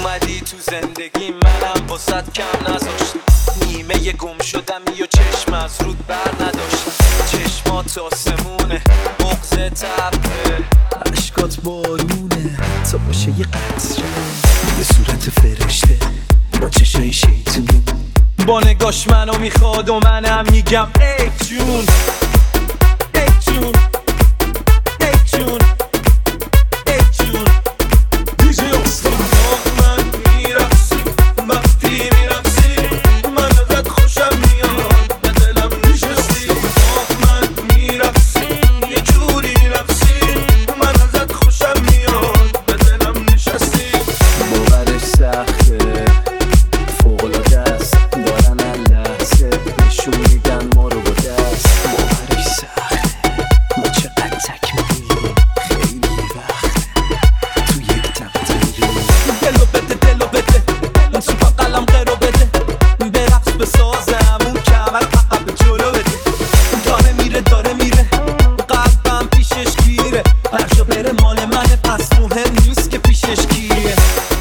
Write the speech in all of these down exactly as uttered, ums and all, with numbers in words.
اومدی تو زندگی منم واسط کم نذاشتم، نیمه ی گم شدم یا چشم از رود بر نداشتم. چشمات آسمونه، بغض تبه، عشقات بارونه، تا باشه یه قطره، یه صورت فرشته با چشای شیطون. با نگاش منو میخواد و منم میگم ای جون ای جون ای جون ای جون. دیجی استاد من میرقصی، وقتی میرقصی من ازت خوشم میاد، به دلم نشستی. من میرقصی یه جوری میرقصی من ازت خوشم میاد، به دلم نشستی. باورش سخته، فوق‌العاده است، دارن اللحظه نشون میدن ما رو با دست. باورش سخته، ما چقدر تک میریم، خیلی وقته تو یک تقدیری. دلو بده دلو بده، اون سوپا قلم قرو بده، برقص بسازم اون کمر عقب جلو بده. داره میره داره میره، قلبم پیشش گیره، هر جا بره مال منه، پس مهم نیست که پیشش کیه.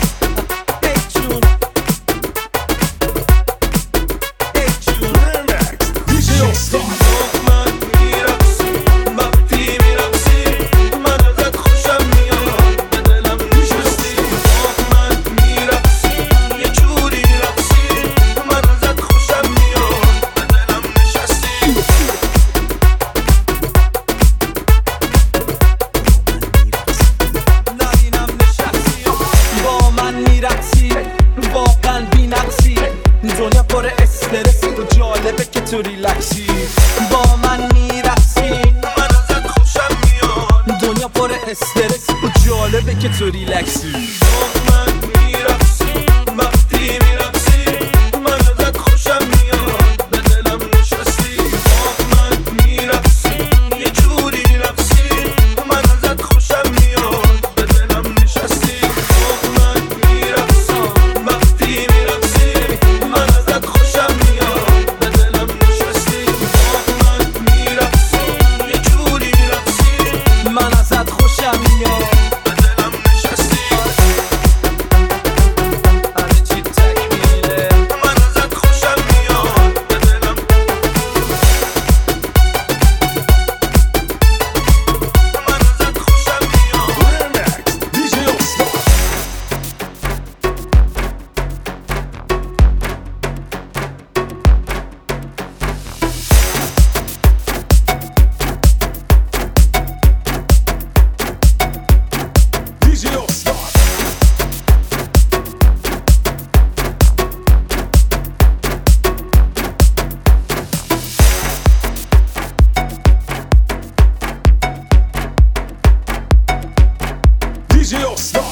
واقعا بی نقصی، دنیا پر استرسی و جالبه که تو ریلکسی. با من میرقصی من ازت خوشم میاد، دنیا پر استرسی و جالبه که تو ریلکسی. با من میرقصی وقتی میرقصی من ازت خوشم میاد، به دلم نشستی. با من میرقصی یه جوری میرقصی من ازت خوشم میاد، به دلم نشستی. با من میرقصی وقتی میرقصی من ازت خوشم میاد، به دلم نشستی. با من میرقصی یه جوری میرقصی من ازت خوشم میاد، به دلم نشستی. همه چی تکمیله، من ازت خوشم میاد، به دلم. من ازت خوشم میاد. دیجی استاد دیجی استاد دیجی استاد